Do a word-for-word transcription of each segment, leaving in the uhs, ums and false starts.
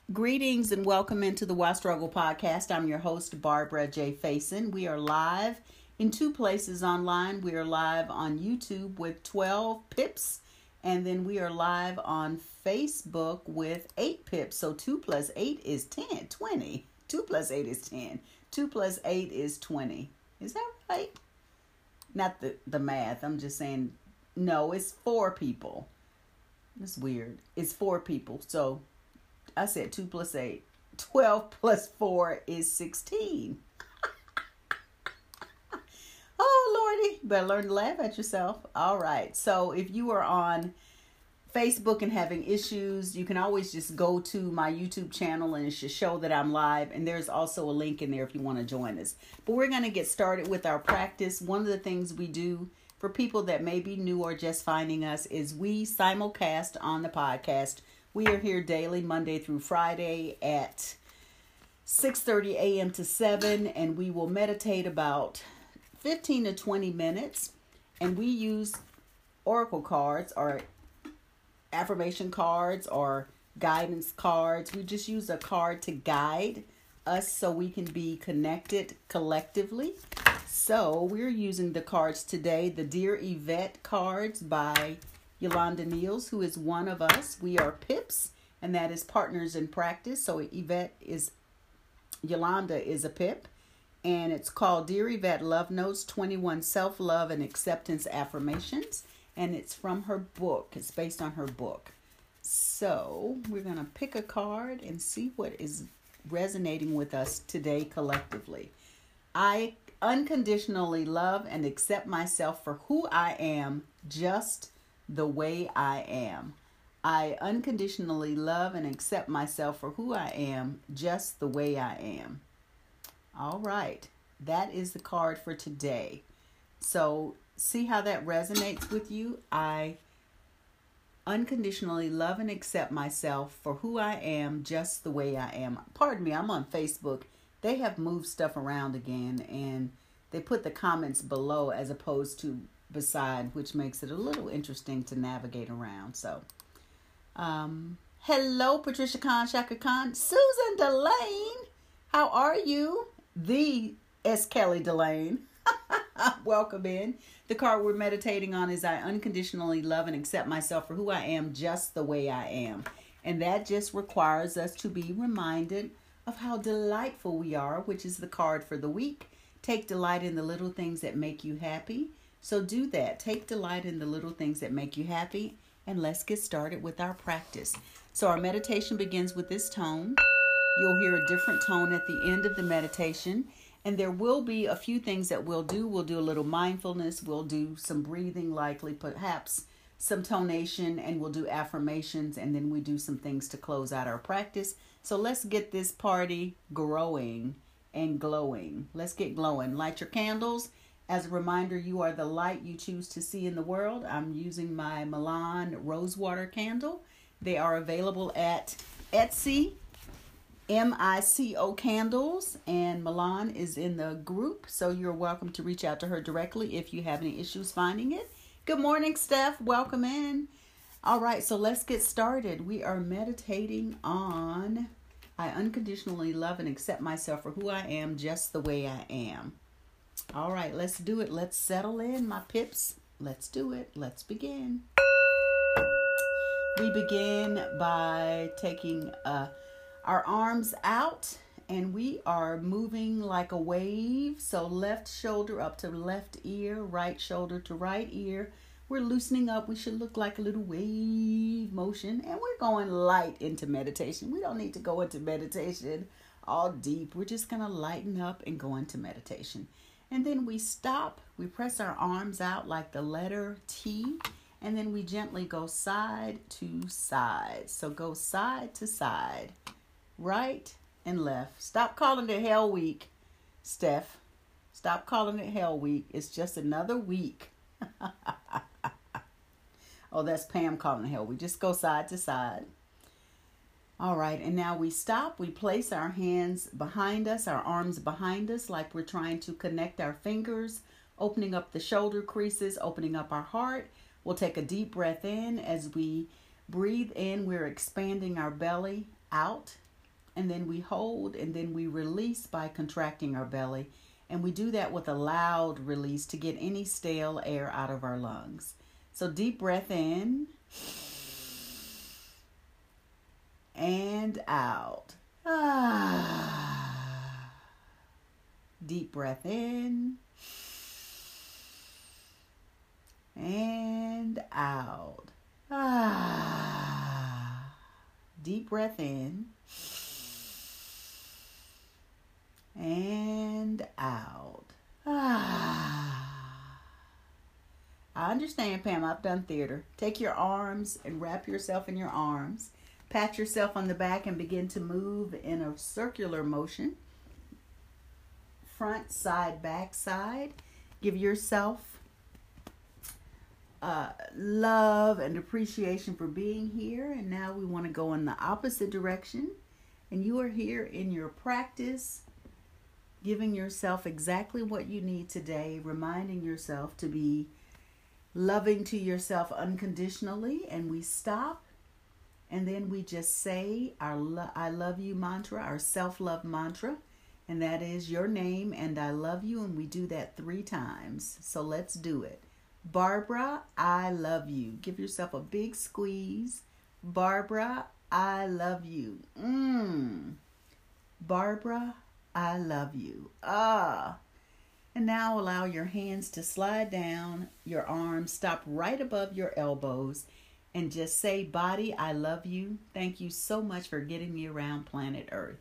Greetings and welcome into the Why Struggle podcast. I'm your host, Barbara J. Faison. We are live in two places online. We are live on YouTube with twelve pips, and then we are live on Facebook with eight pips. So two plus eight is ten, twenty. two plus eight is ten. two plus eight is twenty. Is that right? Not the, the math. I'm just saying, no, it's four people. It's weird. It's four people. So I said two plus eight. twelve plus four is sixteen. Oh, Lordy. Better learn to laugh at yourself. All right. So if you are on Facebook and having issues, you can always just go to my YouTube channel and it should show that I'm live. And there's also a link in there if you want to join us. But we're going to get started with our practice. One of the things we do for people that may be new or just finding us is we simulcast on the podcast. We are here daily, Monday through Friday at six thirty a.m. to seven, and we will meditate about fifteen to twenty minutes. And we use oracle cards or affirmation cards or guidance cards. We just use a card to guide us so we can be connected collectively. So we're using the cards today, the Dear Yvette cards by Yolanda Niels, who is one of us. We are pips, and that is partners in practice. So Yvette is, Yolanda is a pip, and it's called Dear Yvette Love Notes, twenty-one Self-Love and Acceptance Affirmations, and it's from her book. It's based on her book. So we're going to pick a card and see what is resonating with us today collectively. I unconditionally love and accept myself for who I am, just the way I am. I unconditionally love and accept myself for who I am, just the way I am. All right. That is the card for today. So see how that resonates with you. I unconditionally love and accept myself for who I am, just the way I am. Pardon me, I'm on Facebook. They have moved stuff around again, and they put the comments below as opposed to beside, which makes it a little interesting to navigate around. So, um, hello, Patricia Khan, Shaka Khan, Susan Delane. How are you? The S. Kelly Delane. Welcome in. The card we're meditating on is I unconditionally love and accept myself for who I am, just the way I am. And that just requires us to be reminded of how delightful we are, which is the card for the week. Take delight in the little things that make you happy. So do that. Take delight in the little things that make you happy. And let's get started with our practice. So our meditation begins with this tone. You'll hear a different tone at the end of the meditation. And there will be a few things that we'll do. We'll do a little mindfulness. We'll do some breathing, likely, perhaps some tonation, and we'll do affirmations. And then we do some things to close out our practice. So let's get this party growing and glowing. Let's get glowing. Light your candles. As a reminder, you are the light you choose to see in the world. I'm using my Milan Rosewater candle. They are available at Etsy, M I C O Candles, and Milan is in the group, so you're welcome to reach out to her directly if you have any issues finding it. Good morning, Steph. Welcome in. All right, so let's get started. We are meditating on I unconditionally love and accept myself for who I am, just the way I am. All right, let's do it. Let's settle in, my pips. Let's do it. Let's begin. We begin by taking uh, our arms out, and we are moving like a wave. So left shoulder up to left ear, right shoulder to right ear. We're loosening up. We should look like a little wave motion, and we're going light into meditation. We don't need to go into meditation all deep. We're just going to lighten up and go into meditation. And then we stop, we press our arms out like the letter T, and then we gently go side to side. So go side to side, right and left. Stop calling it Hell Week, Steph. Stop calling it Hell Week. It's just another week. Oh, that's Pam calling it Hell Week. Just go side to side. All right, and now we stop. We place our hands behind us, our arms behind us, like we're trying to connect our fingers, opening up the shoulder creases, opening up our heart. We'll take a deep breath in. As we breathe in, we're expanding our belly out. and then we hold, and then we release by contracting our belly. And we do that with a loud release to get any stale air out of our lungs. So deep breath in and out. Ah. Deep breath in and out. Ah. Deep breath in and out. Ah. I understand, Pam. I've done theater. Take your arms and wrap yourself in your arms. Pat yourself on the back and begin to move in a circular motion. Front, side, back, side. Give yourself uh, love and appreciation for being here. And now we want to go in the opposite direction. And you are here in your practice, giving yourself exactly what you need today, reminding yourself to be loving to yourself unconditionally. And we stop, and then we just say our lo- I love you mantra, our self-love mantra. And that is your name and I love you. And we do that three times. So let's do it. Barbara, I love you. Give yourself a big squeeze. Barbara, I love you. Mmm. Barbara, I love you. Ah. And now allow your hands to slide down, your arms stop right above your elbows, and just say, body, I love you. Thank you so much for getting me around planet Earth.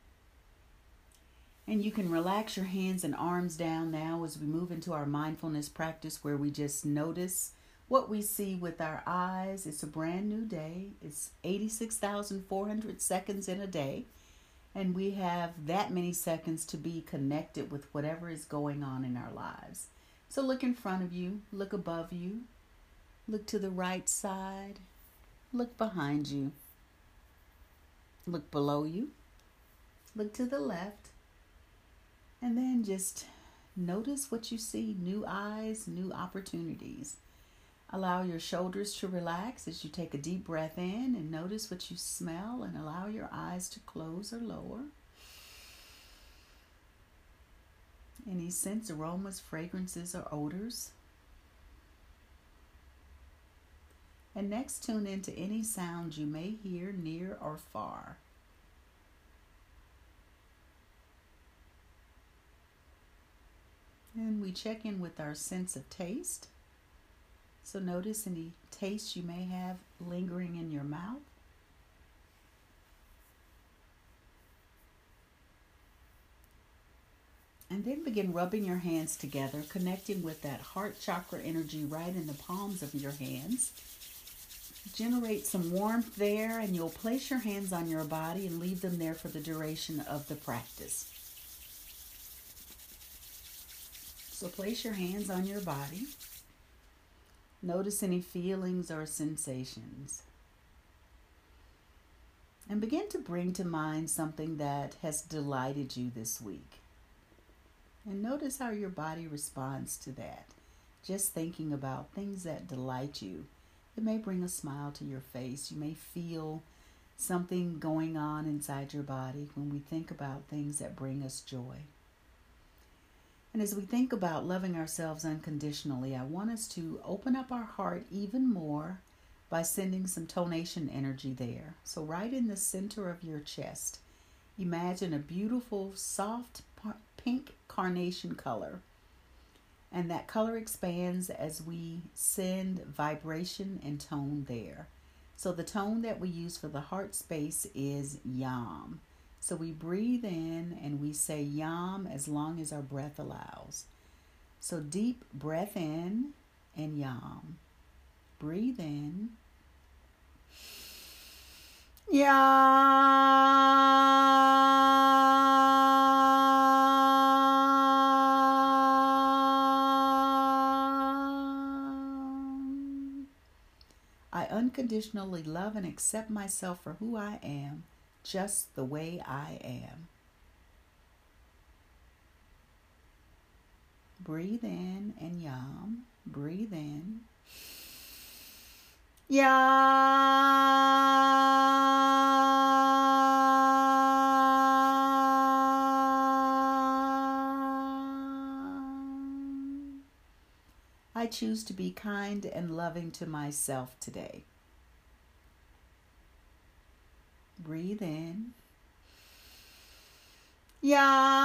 And you can relax your hands and arms down now as we move into our mindfulness practice, where we just notice what we see with our eyes. It's a brand new day. It's eighty-six thousand four hundred seconds in a day. And we have that many seconds to be connected with whatever is going on in our lives. So look in front of you, look above you, look to the right side, look behind you, look below you, look to the left. And then just notice what you see, new eyes, new opportunities. Allow your shoulders to relax as you take a deep breath in, and notice what you smell, and allow your eyes to close or lower. Any scents, aromas, fragrances, or odors. And next, tune into any sounds you may hear near or far. And we check in with our sense of taste. So notice any taste you may have lingering in your mouth. And then begin rubbing your hands together, connecting with that heart chakra energy right in the palms of your hands. Generate some warmth there, and you'll place your hands on your body and leave them there for the duration of the practice. So place your hands on your body. Notice any feelings or sensations. And begin to bring to mind something that has delighted you this week. And notice how your body responds to that. Just thinking about things that delight you. It may bring a smile to your face. You may feel something going on inside your body when we think about things that bring us joy. And as we think about loving ourselves unconditionally, I want us to open up our heart even more by sending some tonation energy there. So right in the center of your chest, imagine a beautiful, soft, pink carnation color. And that color expands as we send vibration and tone there. So the tone that we use for the heart space is Yam. So we breathe in and we say Yam as long as our breath allows. So deep breath in and Yam. Breathe in. Yam. I unconditionally love and accept myself for who I am, just the way I am. Breathe in and Yam. Breathe in. Yam. I choose to be kind and loving to myself today. Breathe in. Yeah.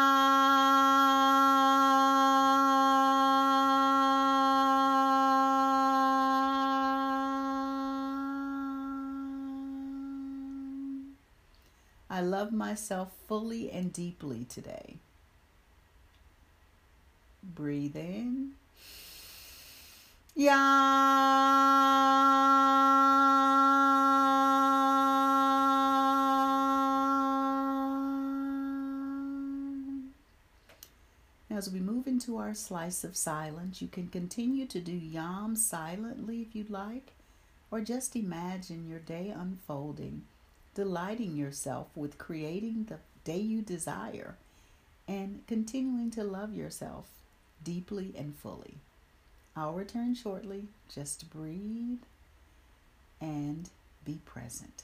I love myself fully and deeply today. Breathe in. Yeah. As we move into our slice of silence, you can continue to do yam silently if you'd like, or just imagine your day unfolding, delighting yourself with creating the day you desire, and continuing to love yourself deeply and fully. I'll return shortly. Just breathe and be present.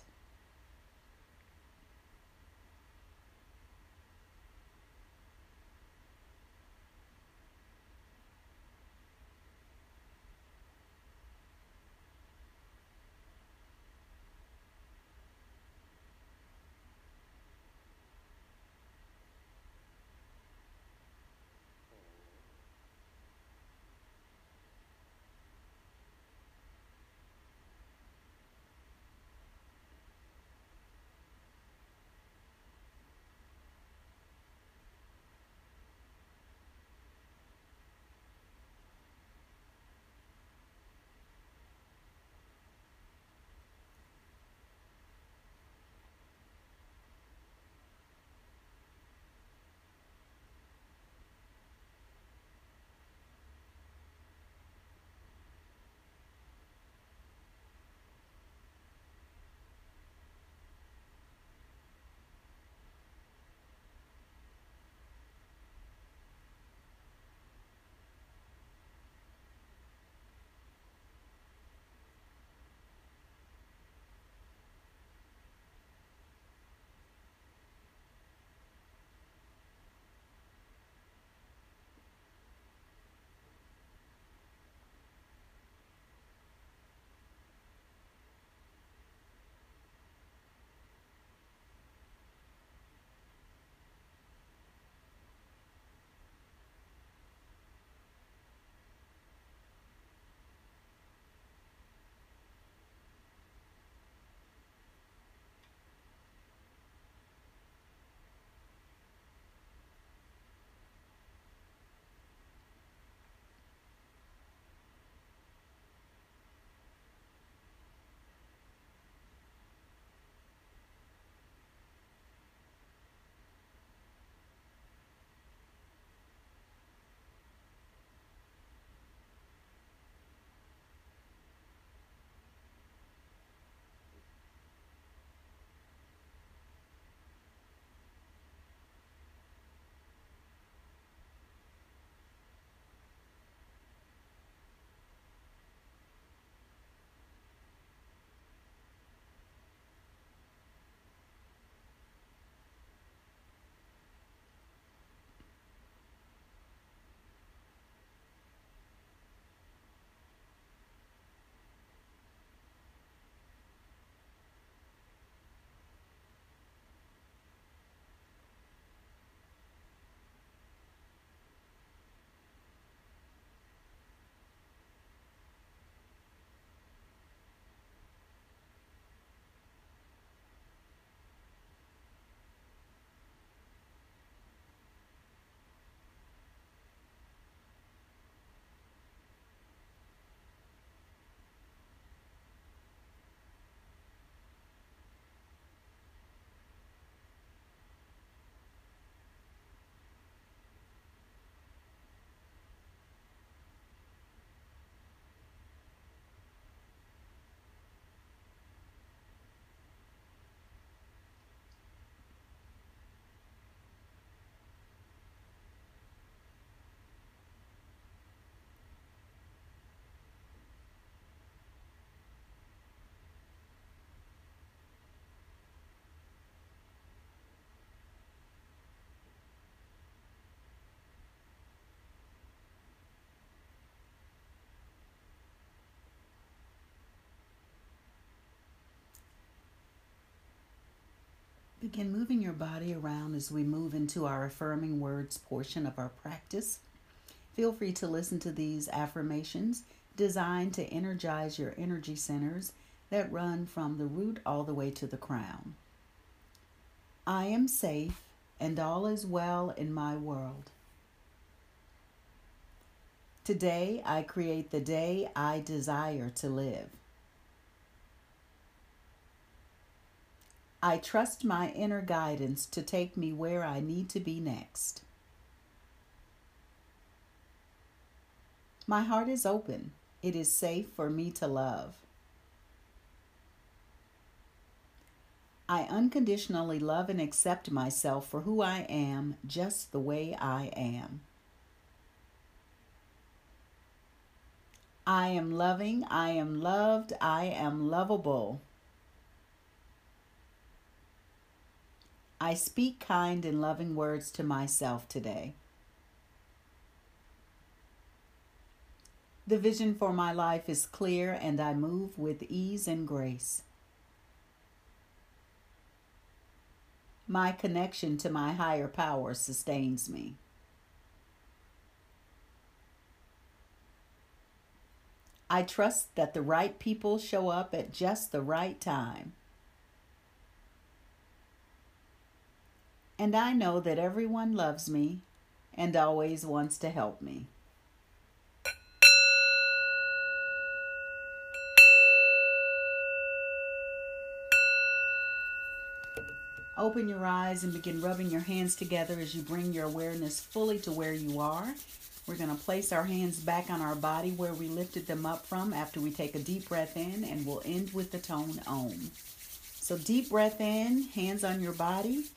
Begin moving your body around as we move into our affirming words portion of our practice. Feel free to listen to these affirmations designed to energize your energy centers that run from the root all the way to the crown. I am safe and all is well in my world. Today I create the day I desire to live. I trust my inner guidance to take me where I need to be next. My heart is open. It is safe for me to love. I unconditionally love and accept myself for who I am, just the way I am. I am loving. I am loved. I am lovable. I speak kind and loving words to myself today. The vision for my life is clear and I move with ease and grace. My connection to my higher power sustains me. I trust that the right people show up at just the right time. And I know that everyone loves me and always wants to help me. Open your eyes and begin rubbing your hands together as you bring your awareness fully to where you are. We're going to place our hands back on our body where we lifted them up from after we take a deep breath in, and we'll end with the tone Om. So deep breath in, hands on your body.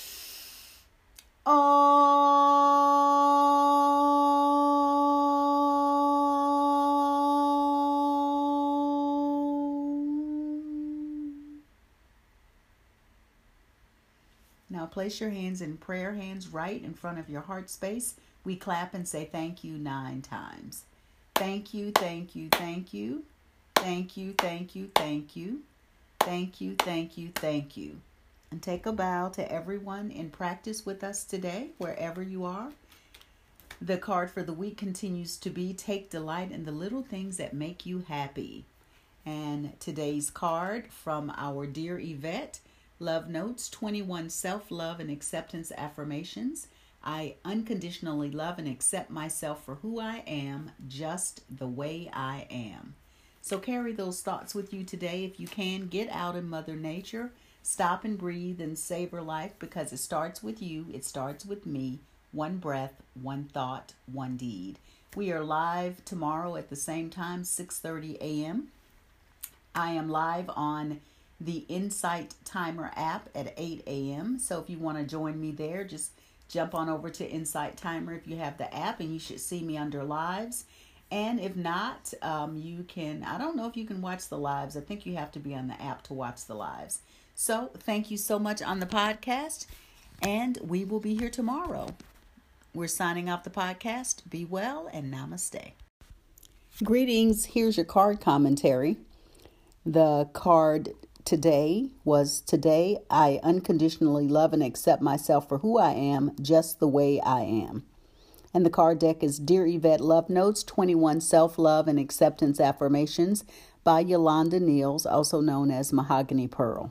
Now place your hands in prayer hands right in front of your heart space. We clap and say thank you nine times. Thank you, thank you, thank you. Thank you, thank you, thank you. Thank you, thank you, thank you. And take a bow to everyone in practice with us today, wherever you are. The card for the week continues to be Take Delight in the Little Things That Make You Happy. And today's card from our dear Yvette, Love Notes, twenty-one Self-Love and Acceptance Affirmations. I unconditionally love and accept myself for who I am, just the way I am. So carry those thoughts with you today. If you can, get out in Mother Nature. Stop and breathe and savor life, because it starts with you. It starts with me. One breath, one thought, one deed. We are live tomorrow at the same time, six thirty a.m. I am live on the Insight Timer app at eight a.m. So if you want to join me there, just jump on over to Insight Timer if you have the app, and you should see me under lives. And if not, um, you can, I don't know if you can watch the lives. I think you have to be on the app to watch the lives. So thank you so much on the podcast, and we will be here tomorrow. We're signing off the podcast. Be well and namaste. Greetings. Here's your card commentary. The card today was Today I unconditionally love and accept myself for who I am, just the way I am. And the card deck is Dear Yvette Love Notes, twenty-one Self-Love and Acceptance Affirmations by Yolanda Niels, also known as Mahogany Pearl.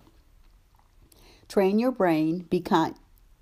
Train your brain, be kind.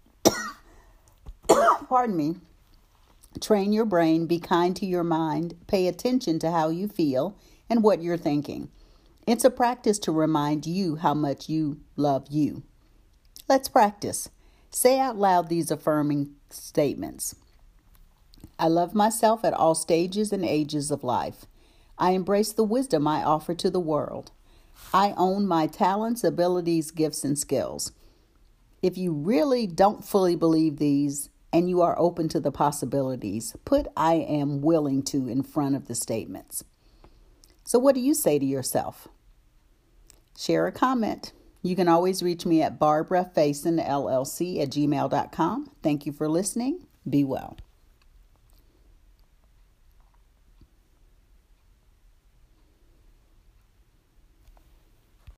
Pardon me. Train your brain, be kind to your mind, pay attention to how you feel and what you're thinking. It's a practice to remind you how much you love you. Let's practice. Say out loud these affirming statements. I love myself at all stages and ages of life. I embrace the wisdom I offer to the world. I own my talents, abilities, gifts, and skills. If you really don't fully believe these and you are open to the possibilities, put I am willing to in front of the statements. So what do you say to yourself? Share a comment. You can always reach me at Barbara Faison, L L C at gmail dot com. Thank you for listening. Be well.